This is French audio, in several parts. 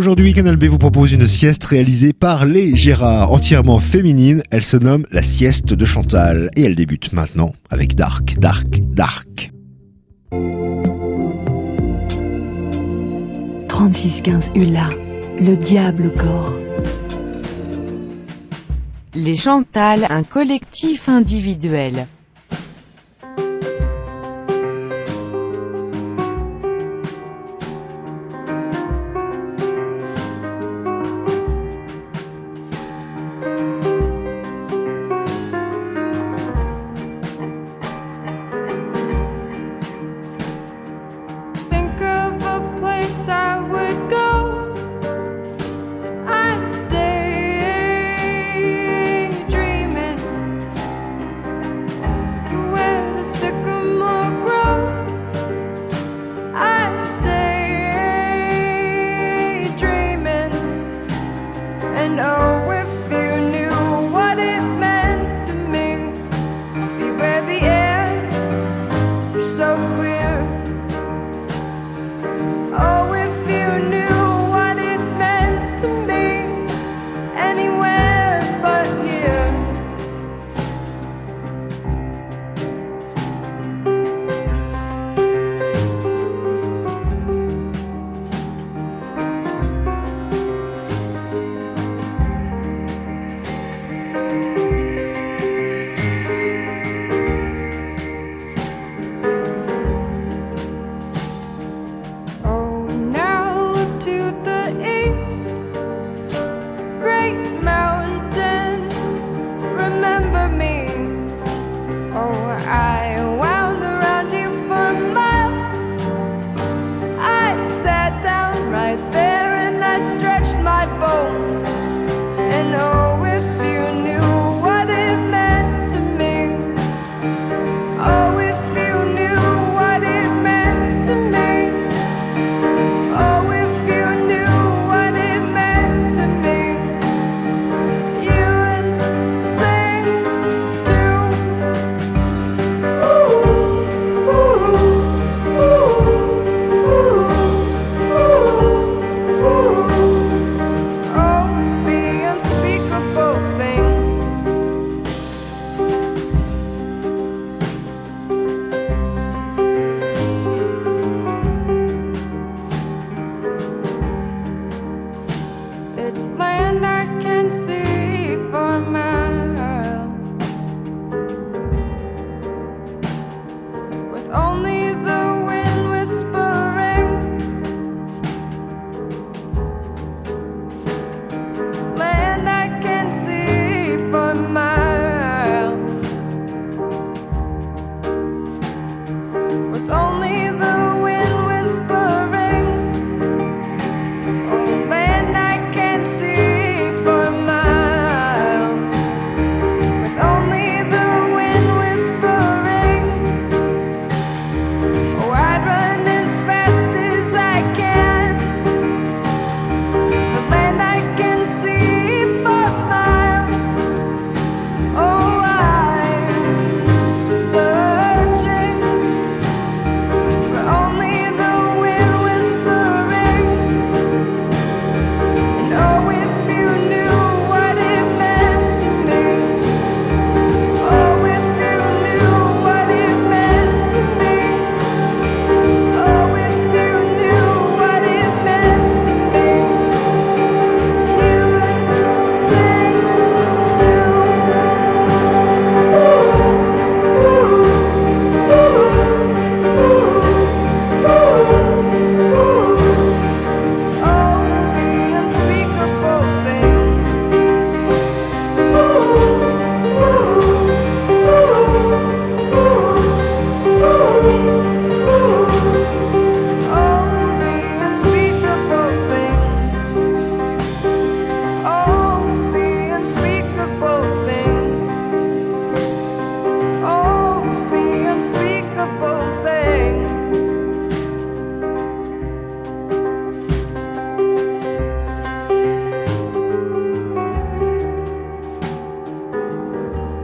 Aujourd'hui, Canal B vous propose une sieste réalisée par les Gérard, entièrement féminine. Elle se nomme La sieste de Chantal et elle débute maintenant avec Dark, Dark, Dark. 3615 Hula, le diable au corps. Les Chantal, un collectif individuel.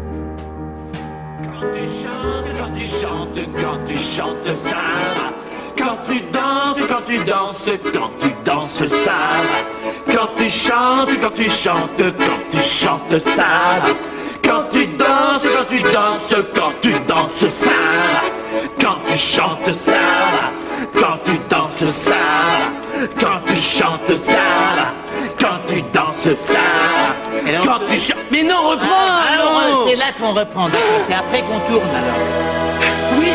Quand tu chantes, ça va. Quand tu danses, quand tu danses, quand tu danses ça. Quand tu chantes, quand tu chantes, quand tu chantes ça. Quand tu danses, quand tu danses, quand tu danses ça. Quand tu chantes ça. Quand tu danses ça. Quand tu chantes ça. Quand tu danses ça. Quand tu chantes. Mais non, reprends. Alors c'est là qu'on reprend, d'accord. C'est après qu'on tourne alors. Oui.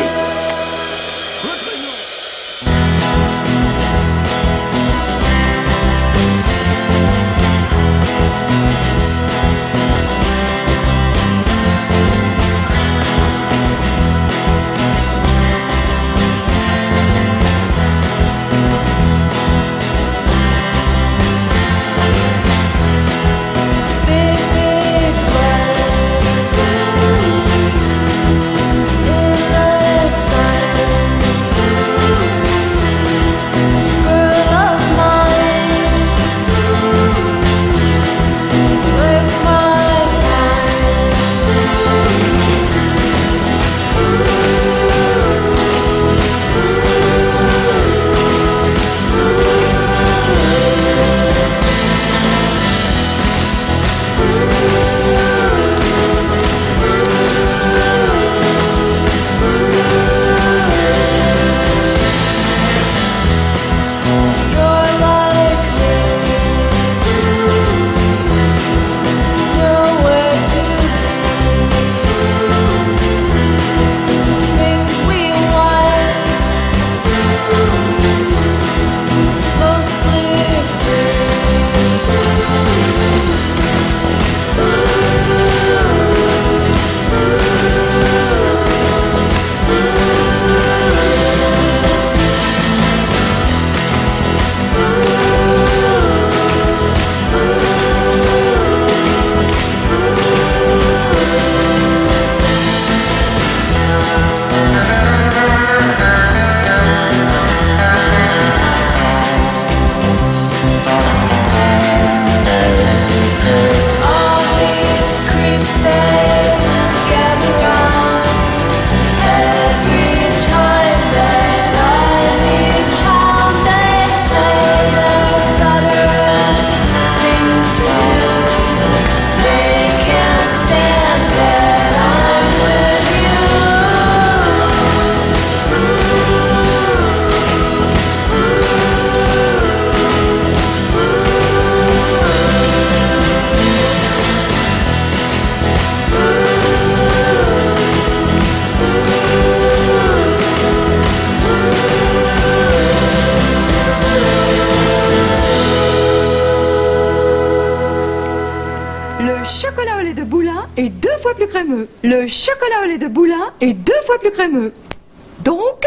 Le chocolat au lait de Boulin est 2 fois plus crémeux. Donc,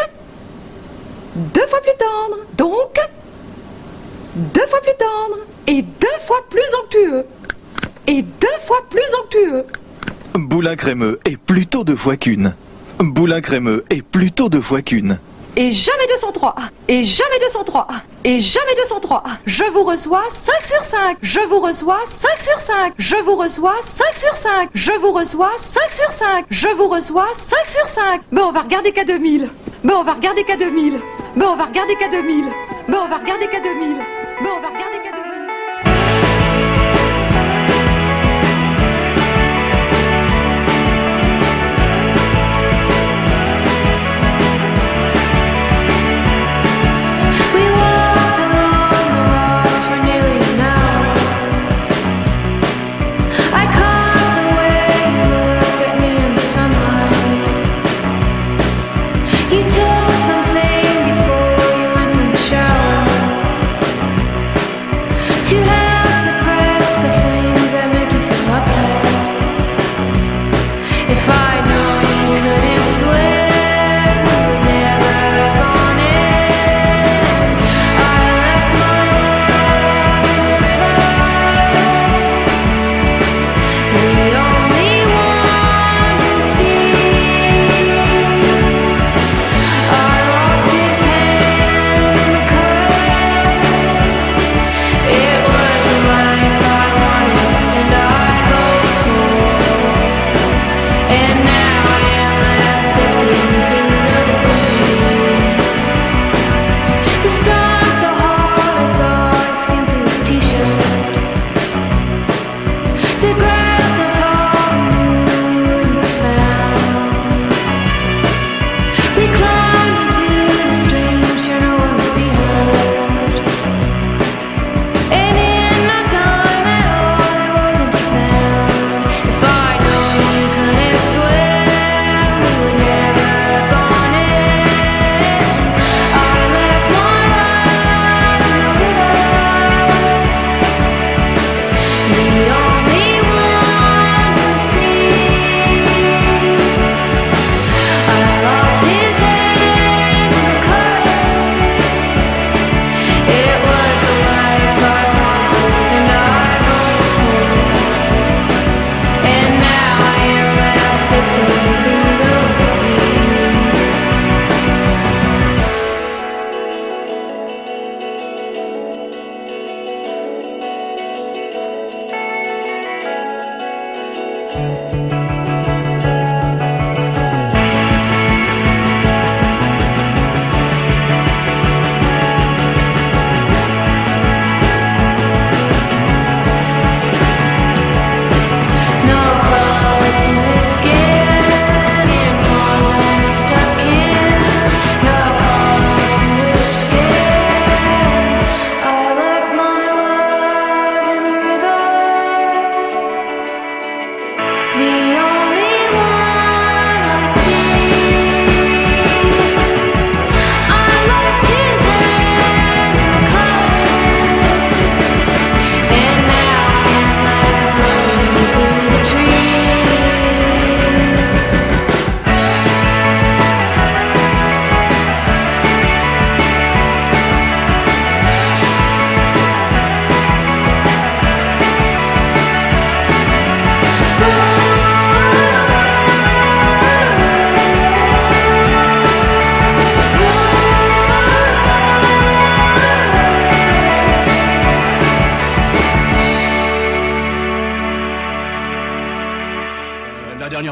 2 fois plus tendre. Donc, 2 fois plus tendre. Et 2 fois plus onctueux. Et 2 fois plus onctueux. Boulin crémeux est plutôt 2 fois qu'une. Boulin crémeux est plutôt 2 fois qu'une. Et jamais 203. Et jamais 203. Et jamais 203. Je vous reçois 5 sur 5. Je vous reçois 5 sur 5. Je vous reçois 5 sur 5. Je vous reçois 5 sur 5. Je vous reçois 5 sur 5. Bon, on va regarder K2000. Bon, on va regarder K2000. Bon, on va regarder K2000. Bon, on va regarder K2000. Bon, on va regarder K2000. Something before you went in the shower.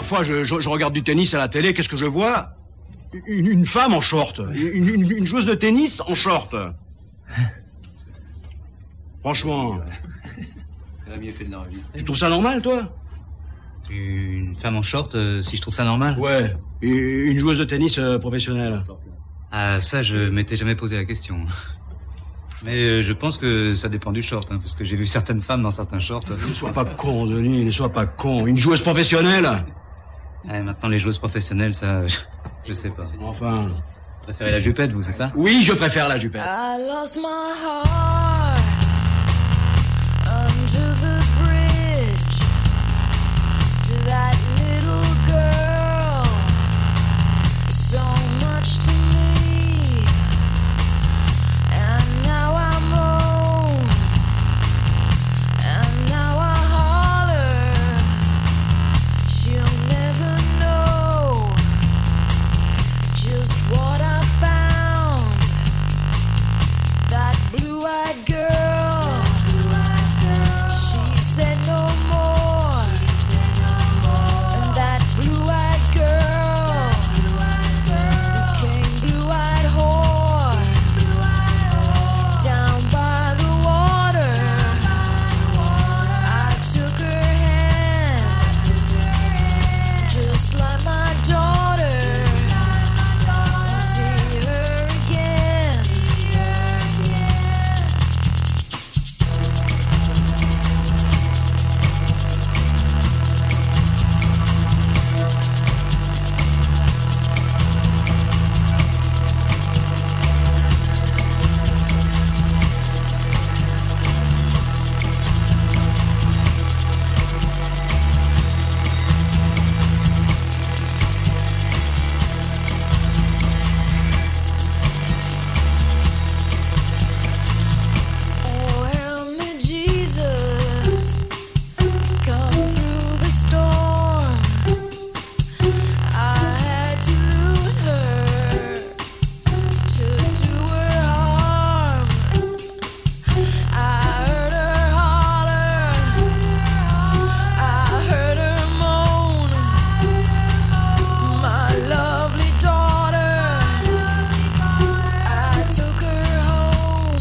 Parfois, je regarde du tennis à la télé, qu'est-ce que je vois? Une femme en short. Une joueuse de tennis en short. Franchement. Tu trouves ça normal, toi? Une femme en short, si je trouve ça normal? Ouais. Et une joueuse de tennis professionnelle. Ah, ça, je m'étais jamais posé la question. Mais je pense que ça dépend du short, hein, parce que j'ai vu certaines femmes dans certains shorts. Ne sois pas con, Denis, ne sois pas con. Une joueuse professionnelle? Maintenant, les joueuses professionnelles, ça, je sais pas. Enfin... Vous préférez la jupette, vous, c'est ça? Oui, je préfère la jupette. I lost my heart under the bridge to that little girl. So much to me, and now I'm home, and now I holler. She'll never know just what I found. That blue-eyed girl, she said no more. And that blue-eyed girl became blue-eyed whore down by the water. I took her hand just like my daughter. I'll see her again. Oh, help me, Jesus, come through the storm. I had to lose her to do her harm. I heard her holler, I heard her moan. My lovely daughter, I took her home.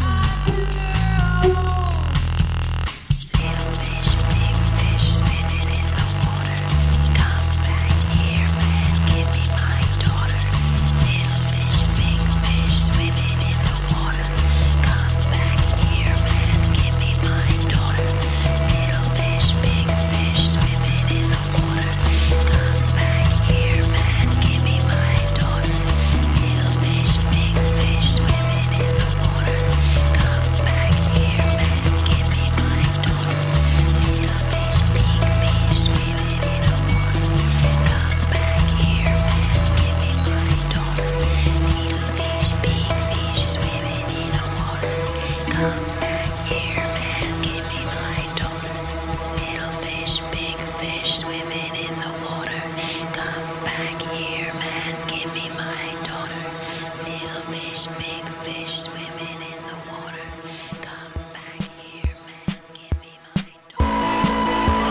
Little fish, big fish, swimming in the water. Come back here, man, give me my daughter. Little fish, big fish, swimming in the water. Come back here, man, give me my daughter. Little fish, big fish, swimming in the water. Come back here, man, give me my daughter. Little fish, big fish, swimming in the water. Come back here, man, give me my daughter. Little fish, big fish, swimming in the water. Come back here, man, give me my daughter. Little fish, big fish, swimming in the water. Come back here, man, give me my daughter. Little fish, big fish, swimming in the water. Come back here, man, give me my daughter. Little fish, big fish, swimming in the water. Come back here, man, give me my daughter.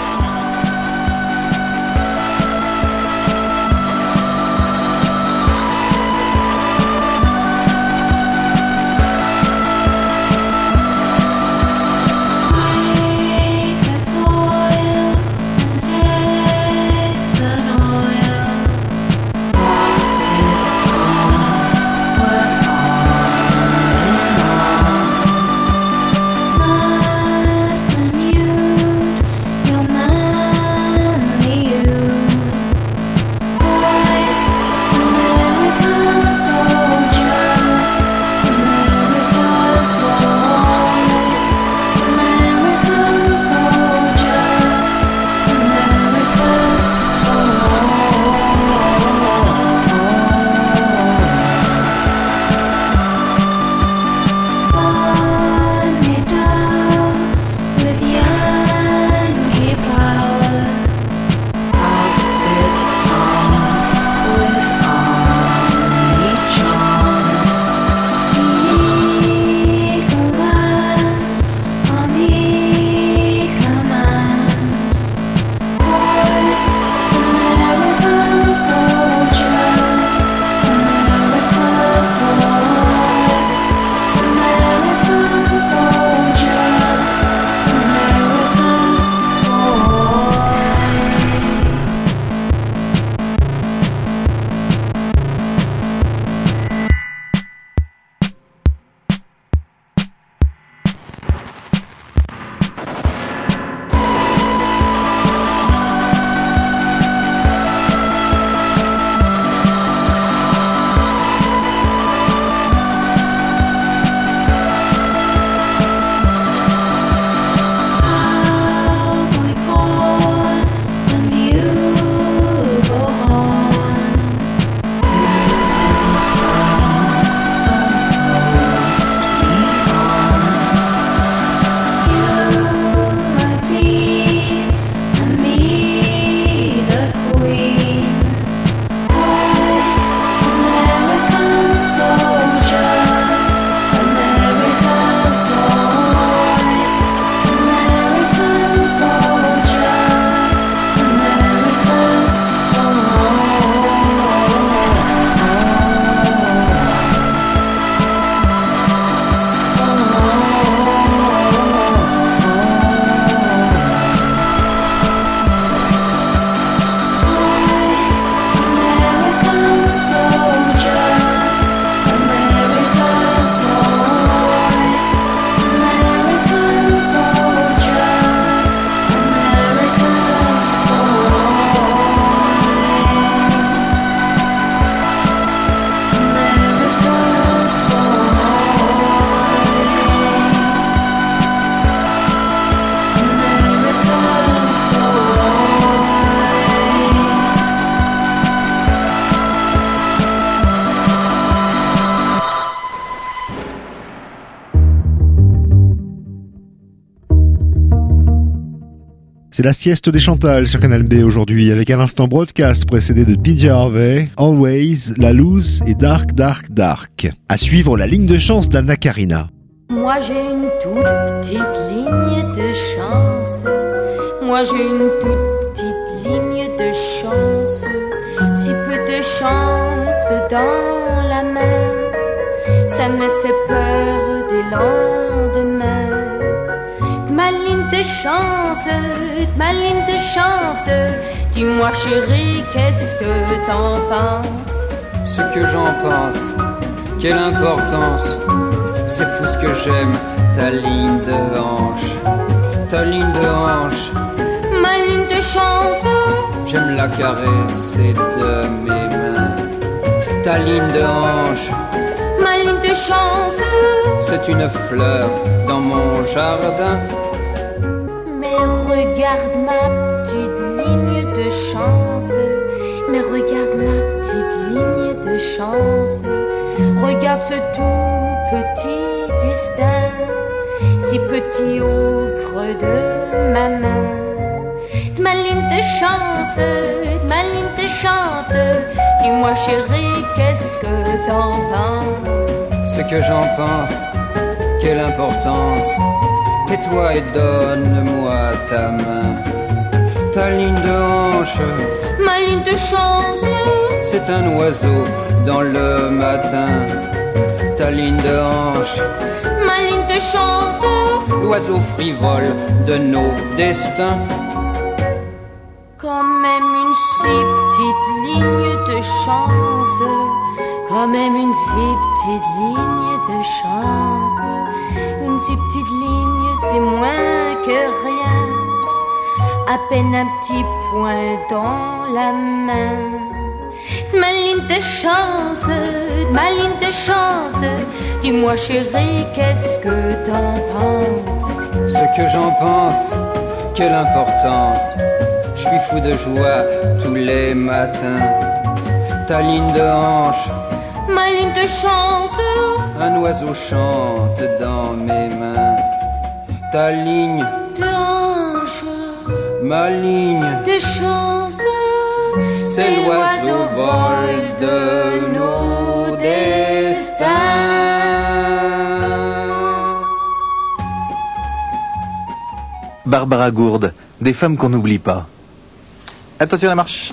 Make the toil and takes an oil. Rockets on, we're C'est la sieste des Chantal sur Canal B aujourd'hui, avec un instant broadcast précédé de PJ Harvey, Always, La Loose et Dark, Dark, Dark. À suivre, la ligne de chance d'Anna Karina. Moi j'ai une toute petite ligne de chance. Moi j'ai une toute petite ligne de chance. Si peu de chance dans la main, ça me fait peur des lendemains. Ma ligne de chance, ma ligne de chance. Dis-moi chérie, qu'est-ce que t'en penses? Ce que j'en pense, quelle importance. C'est fou ce que j'aime, ta ligne de hanche. Ta ligne de hanche. Ma ligne de chance. J'aime la caresser de mes mains. Ta ligne de hanche. Ma ligne de chance. C'est une fleur dans mon jardin. Mais regarde ma petite ligne de chance. Mais regarde ma petite ligne de chance. Regarde ce tout petit destin, si petit au creux de ma main. De ma ligne de chance, de ma ligne de chance. Dis-moi chérie, qu'est-ce que t'en penses? Ce que j'en pense, quelle importance. Tais-toi et donne-moi ta main. Ta ligne de hanche, ma ligne de chance. C'est un oiseau dans le matin. Ta ligne de hanche, ma ligne de chance. L'oiseau frivole de nos destins. Quand même une si petite ligne de chance. Quand même une si petite ligne de chance. Une si petite ligne, c'est moins que rien. À peine un petit point dans la main. Ma ligne de chance, ma ligne de chance. Dis-moi chérie, qu'est-ce que t'en penses? Ce que j'en pense, quelle importance. Je suis fou de joie tous les matins. Ta ligne de hanche, ma ligne de chance. Un oiseau chante dans mes mains. Ta ligne de hanche, ma ligne de chance. C'est l'oiseau vol de nos destins. Barbara Gourde, des femmes qu'on n'oublie pas. Attention à la marche.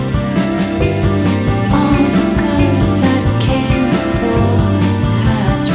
All the good that came before has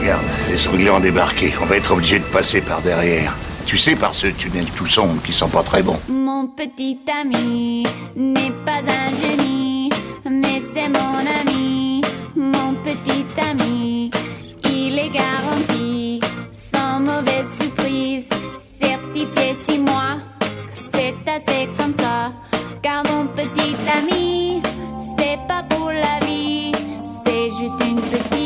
Regarde, les sangliers ont débarqué. On va être obligé de passer par derrière. Tu sais, par ce tunnel tout sombre qui sent pas très bon. Mon petit ami n'est pas un génie, mais c'est mon ami. Mon petit ami, il est garanti, sans mauvaise surprise, certifié 6 mois. C'est assez comme ça, car mon petit ami, c'est pas pour la vie, c'est juste une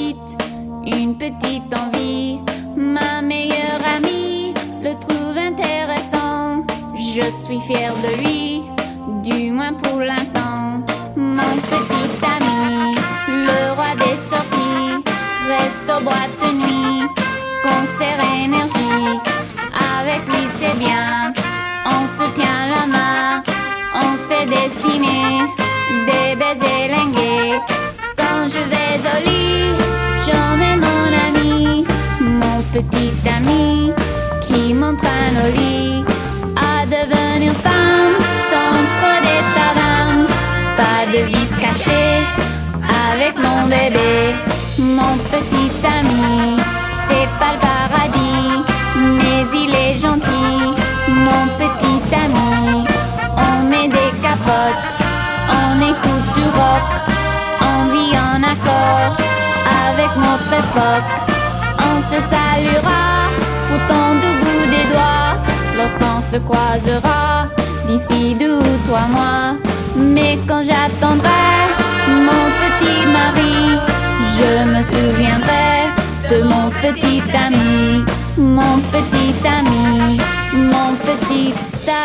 petite envie. Ma meilleure amie le trouve intéressant, je suis fière de lui, du moins pour l'instant. Mon petit ami, le roi des sorties, reste aux boîtes de nuit, concert énergique, avec lui c'est bien, on se tient la main, on se fait dessiner, des baisers lingués. Quand je vais au lit, j'emmène mon ami, mon petit ami, qui m'entraîne au lit, à devenir femme, sans trop d'état. Pas de vice caché, avec mon bébé, mon petit ami, c'est pas le paradis, mais il est gentil, mon petit ami. On met des capotes, on écoute du rock, on vit en accord avec notre époque. On se saluera pourtant du bout des doigts lorsqu'on se croisera d'ici 2 ou 3 mois. Mais quand j'attendrai mon petit mari, je me souviendrai de mon petit ami, mon petit ami, mon petit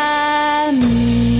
ami.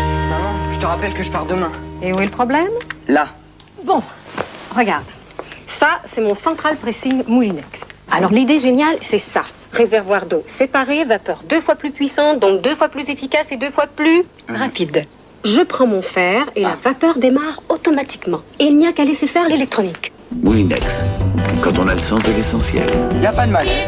Que je pars demain. Et où est le problème? Là. Bon, regarde. Ça, c'est mon central pressing Moulinex. Alors l'idée géniale, c'est ça. Réservoir d'eau séparé, vapeur 2 fois plus puissante, donc 2 fois plus efficace et 2 fois plus rapide. Je prends mon fer et la vapeur démarre automatiquement. Et il n'y a qu'à laisser faire l'électronique. Moulinex, quand on a le sens de l'essentiel. Y a pas de magie.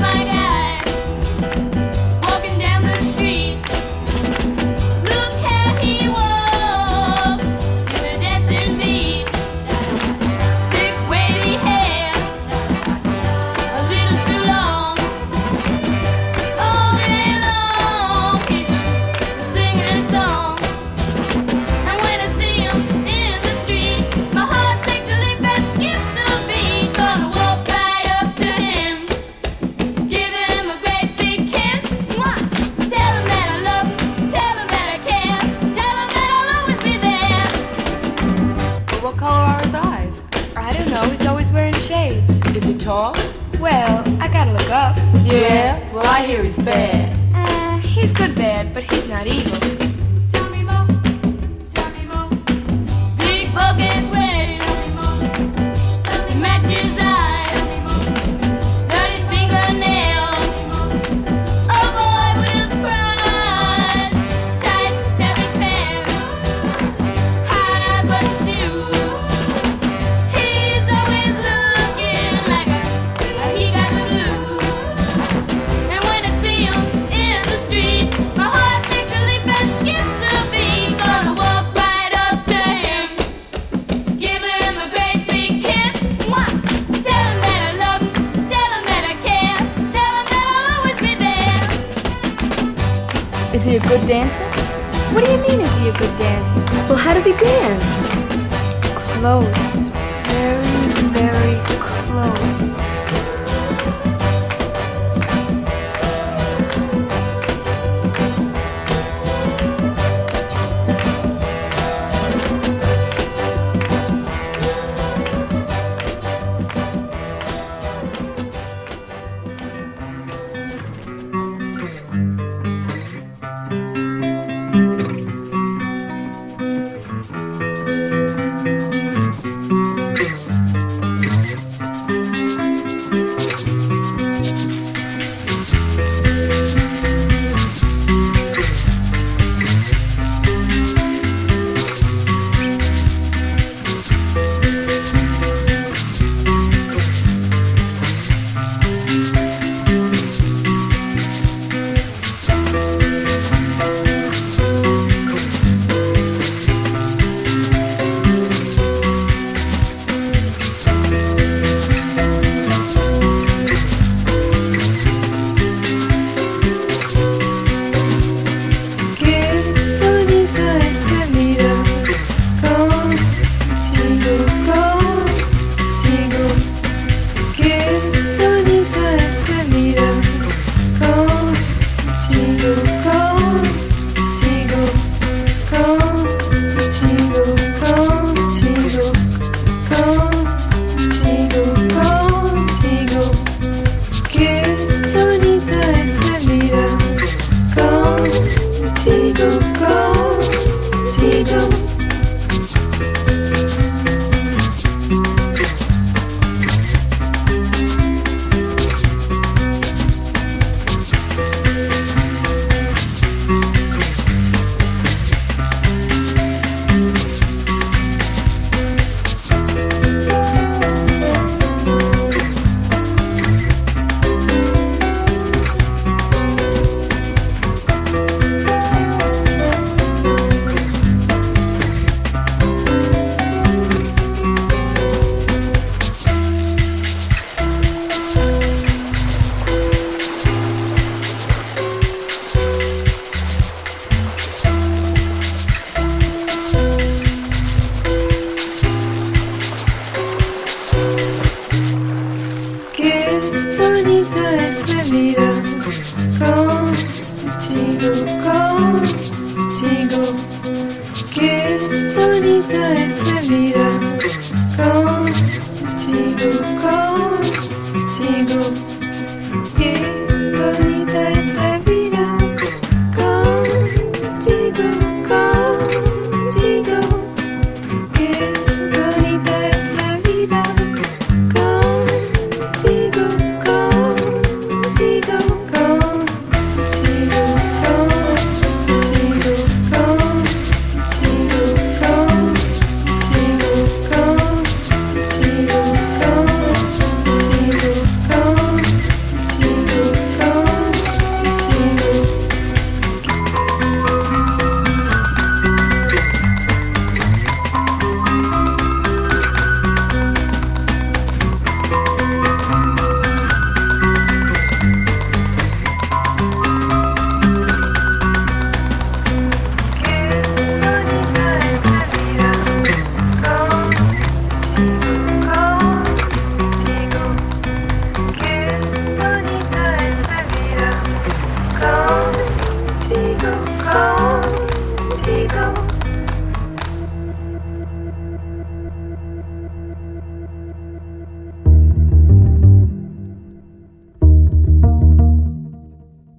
Tall? Well, I gotta look up. Yeah? Well, I hear he's bad. He's good bad, but he's not evil. Tell me more. Tell me more. Big bucket sweaty. Tell me more. Does it match his eyes? Tell me more. Dirty fingernails. Tell me more. A boy with his pride. Tight tabby pants. High but shoes. He's always looking like he got the blues. And when I see him in the street, my heart takes a leap and skips a beat. Gonna walk right up to him, give him a great big kiss. Mwah! Tell him that I love him, tell him that I care, tell him that I'll always be there. Is he a good dancer? What do you mean, is he a good dancer? Well, how does he dance? Close. Very, very close.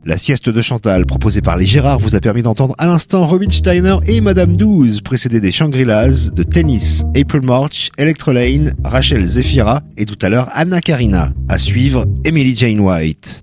La sieste de Chantal, proposée par les Gérard, vous a permis d'entendre à l'instant Robin Steiner et Madame 12, précédée des Shangri-Las, de Tennis, April March, Electra Lane, Rachel Zephyra et tout à l'heure Anna Karina. À suivre, Emily Jane White.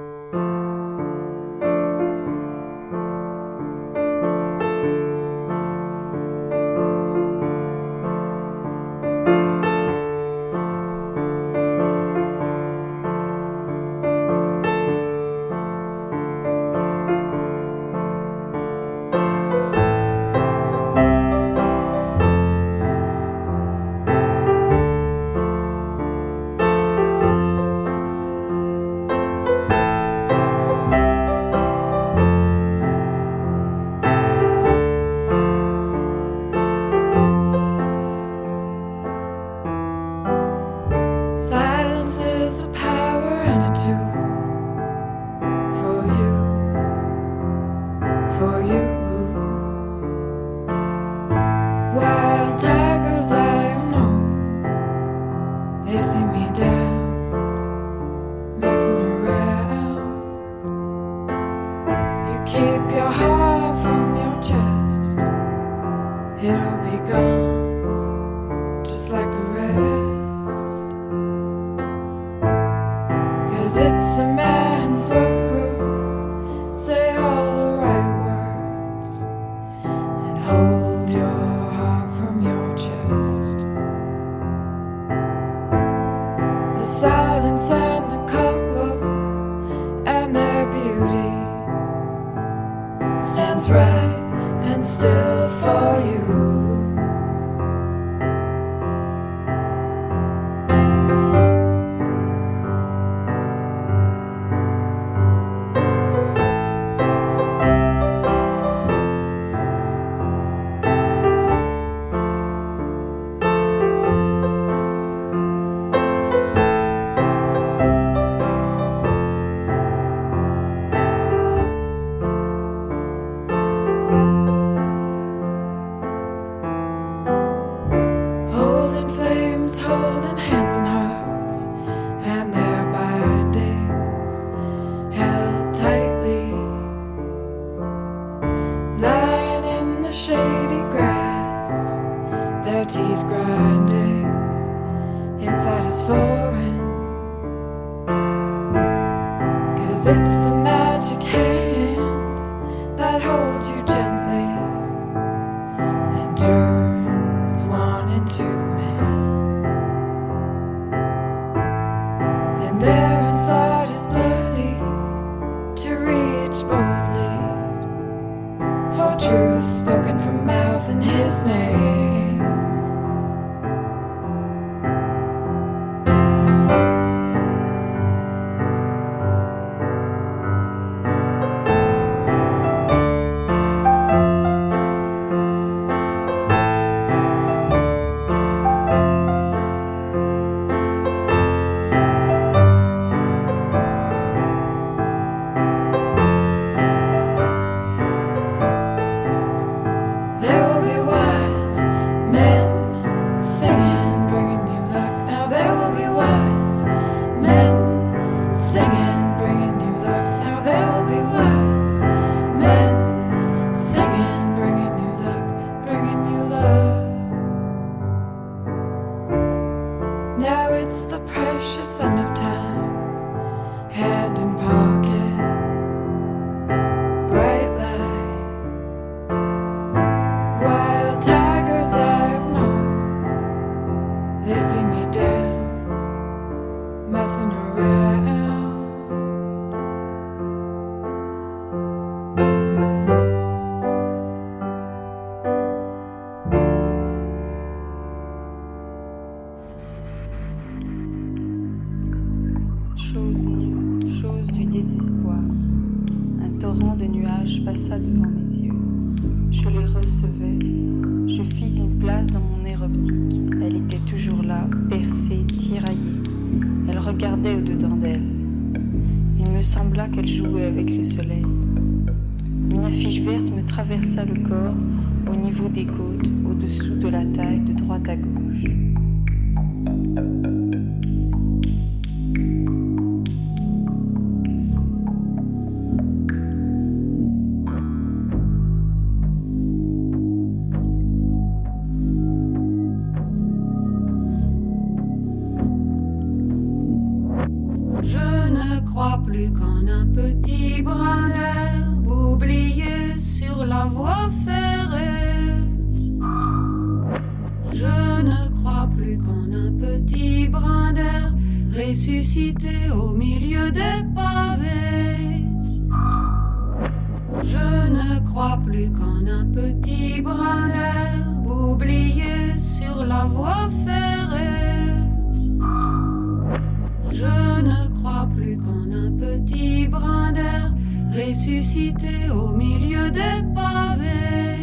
Silence is a power and a tool for you. Wild tigers, I am known. They see me down, messing around. You keep your heart from your chest, it'll be gone, just like the rest. 'Cause it's a man's world. Say all the right words and hold your heart from your chest. The silence and the cold and their beauty stands right and still for you. Holding hands and hearts and their bindings held tightly, lying in the shady grass, their teeth grinding inside is foreign. 'Cause it's the magic hand that holds you gently and turns one into man. And there inside is bloody to reach boldly for truth spoken from mouth in his name. Traversa le corps au niveau des côtes, au-dessous de la taille, de droite à gauche. Je ne crois plus qu'en un petit brin d'herbe oublié sur la voie ferrée. Je ne crois plus qu'en un petit brin d'herbe ressuscité au milieu des pavés. Je ne crois plus qu'en un petit brin d'herbe oublié sur la voie ferrée. Je ne crois plus qu'en un petit brin d'herbe ressuscité au milieu des pavés.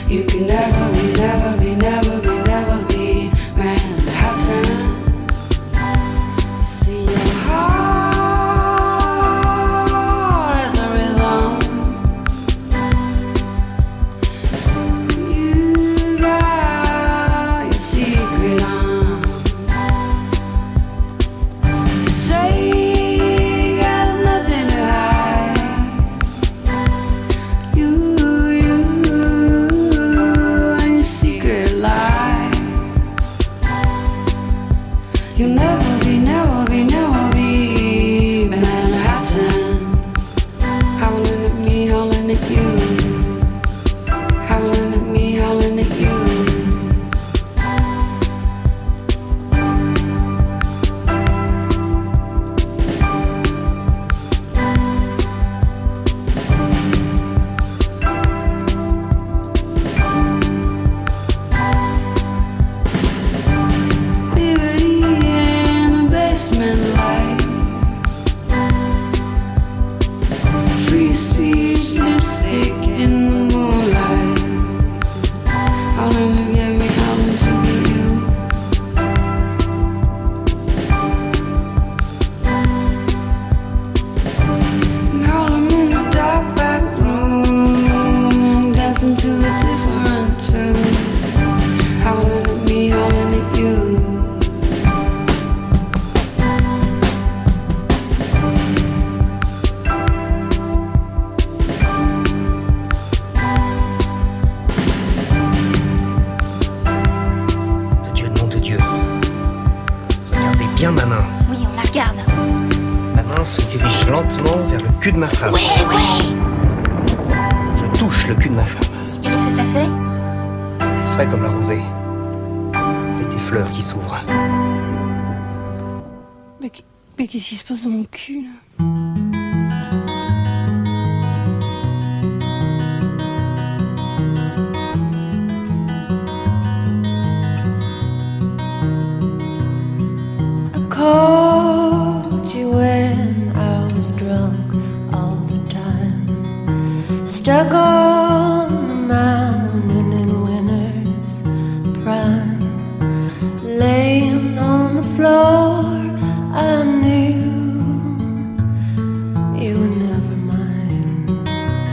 You can never be, never be, never be, never be Manhattan. See your heart as a rhythm. You got your secret on. Say you got nothing to hide. You and your secret life. You'll never be, never be, never be Manhattan. Howling at me, howling at you. Howling at me, howling at you. Liberty in a basement light. Free speech, lipstick in the moonlight. Howling to get me, howling to be you. Now I'm in a dark back room, dancing to a different tune. Howling at me, howling at you. De Dieu, nom de Dieu. Regardez bien ma main. Oui, on la regarde. Ma main se dirige lentement vers le cul de ma femme. Ouais, ouais. Je touche le cul de ma femme. Quel effet ça fait? C'est frais comme la rosée. Avec des fleurs qui s'ouvrent. Mais qu'est-ce qui se passe dans mon cul là? I called you when I was drunk all the time. Stuck on the mountain in winter's prime. Laying on the floor, I knew you were never mine.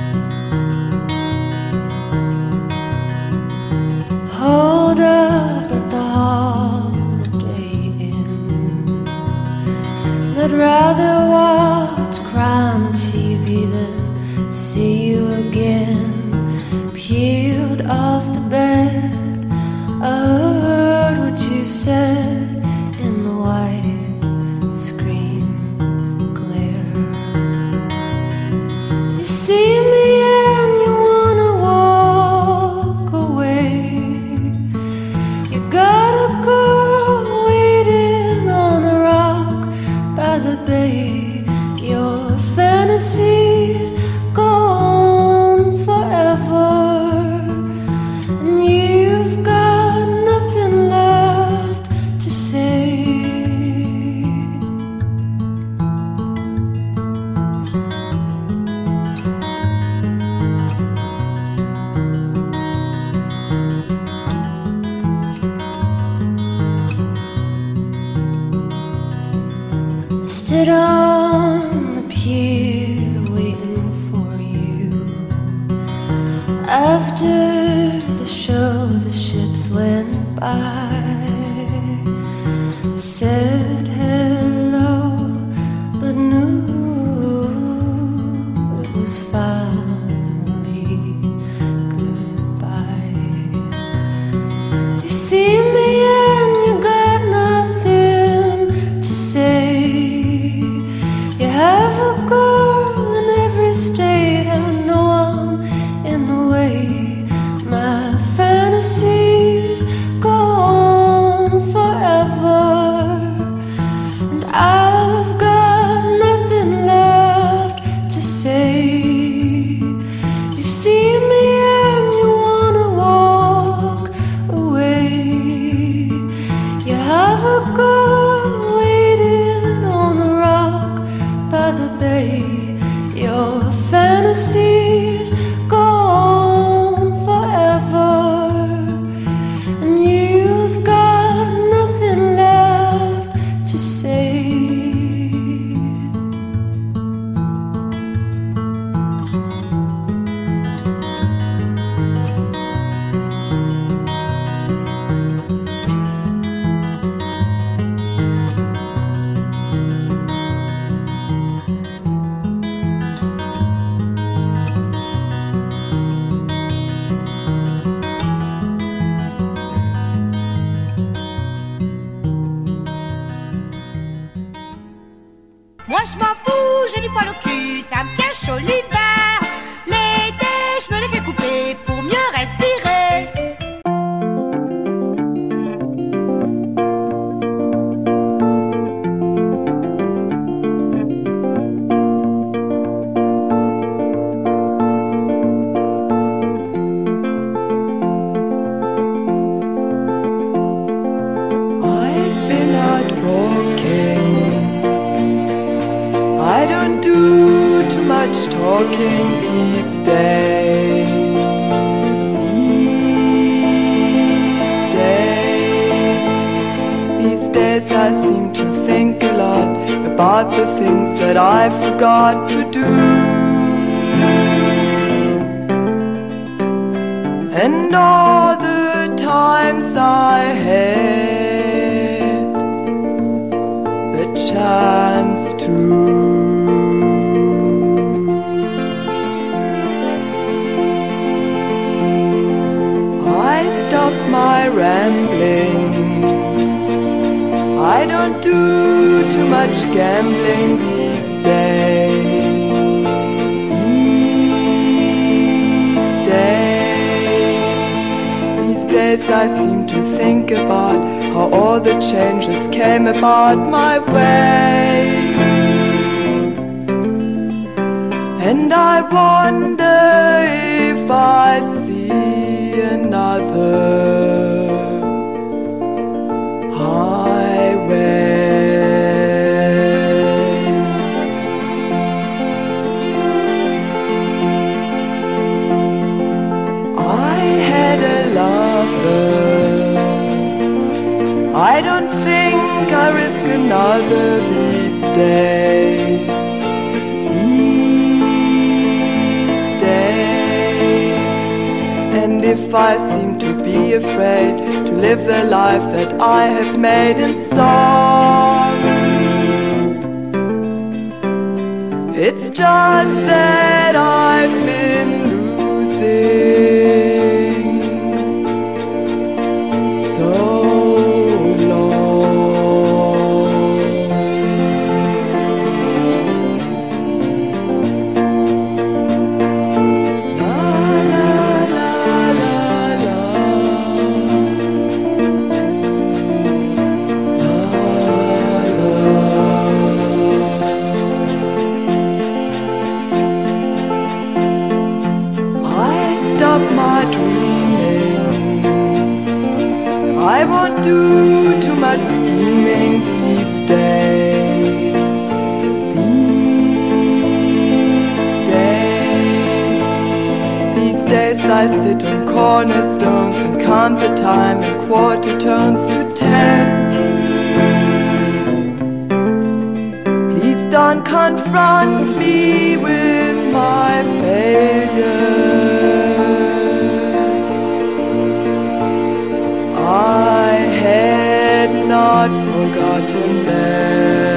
Hold up at the Holiday Inn. I'd rather watch crime TV than see you again. Peeled off the bed, I heard what you said in the white screen glare. You see me and you wanna walk away. You got a girl waiting on a rock by the bay. Your fantasies go on forever, and you've got nothing left to say. I stood on the pier waiting for you. After the show, the ships went by. Said hello, but knew it was finally goodbye. You see me and you got nothing to say. You have a girl in every state. I know I'm in the way. My fantasies go on forever, and I've got nothing left to say. You see me and you wanna walk away. You have a girl waiting on a rock by the bay. Your fantasies go on forever, about the things that I forgot to do. And all the times I had the chance to. I stopped my rambling. I don't do too much gambling these days. These days I seem to think about how all the changes came about my way. And I wonder if I'd see another highway. I had a lover. I don't think I risk another these days. These days. And if I seem to be afraid to live the life that I have made in song, it's just that I've been losing so long. La la la la la. I'd stop my dreaming. I won't do too much scheming these days. These days I sit on cornerstones and count the time and quarter turns to 10. Please don't confront me with my failures. I had not forgotten them.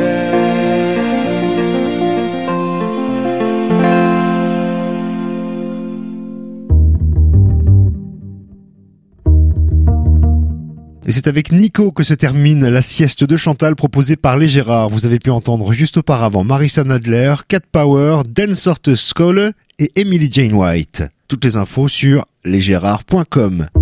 Et c'est avec Nico que se termine la sieste de Chantal proposée par les Gérards. Vous avez pu entendre juste auparavant Marissa Nadler, Cat Power, Dan Sorte Skoll et Emily Jane White. Toutes les infos sur lesgérards.com.